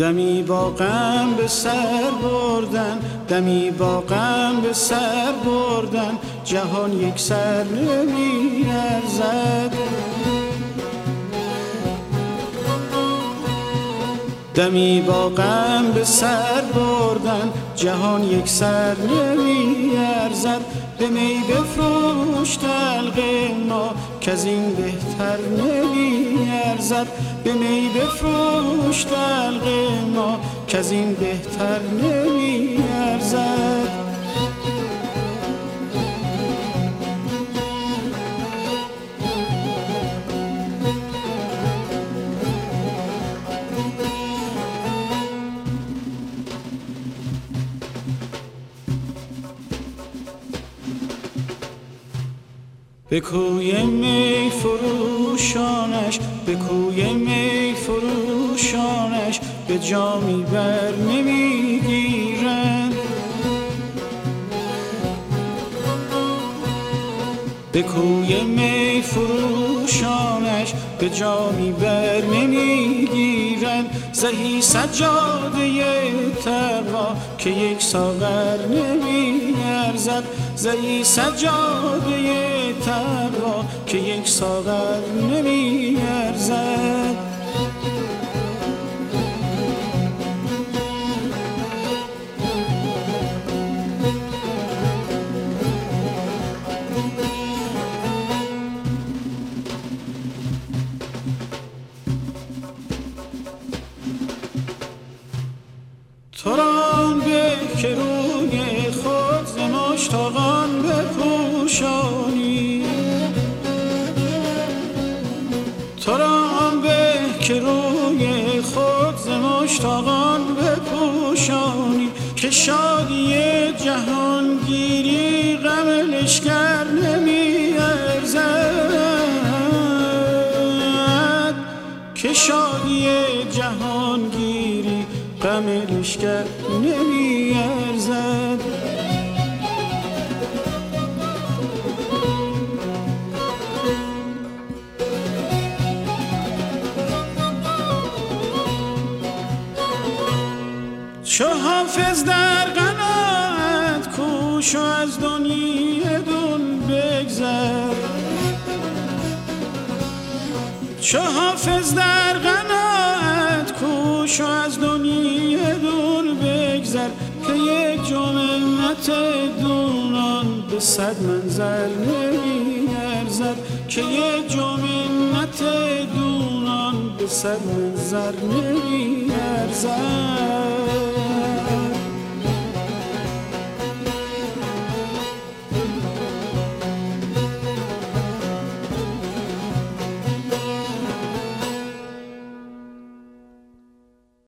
دمی با غم به سر بردن، دمی با غم به سر بردن، جهان یک سر نمی ارزد. دمی با غم به سر بردن، جهان یک سر نمی ارزد. به می بفروش دلق ما کز این بهتر نمی ارزد. به می بفروش دلق ما کز این بهتر نمی ارزد. به کوی می فروشانش، به کوی می فروشانش، به جامی بر نمیگیرند. به کوی می فروشانش، به جامی بر نمیگیرند. زهی سجاده تقوا که یک ساغر نمی ارزد. زهی سجاده تقوا که یک ساغر نمی ارزد. تو را به که روی خود ز مشتاقان بپوشانی، تو را به که روی خود ز مشتاقان بپوشانی، که شادی جهانگیری غم لشکر نمی ارزد. که شادی جهانگیری غم لشکر نمی ارزد. چو حافظ در قناعت کوش و از دنیی دون بگذر. چو حافظ در قناعت کوش و از دنیی دون بگذر، که یک جو منت دونان به 100 منزل نمی ارزد. که یک جو منت دونان به 100 منزل نمی ارزد.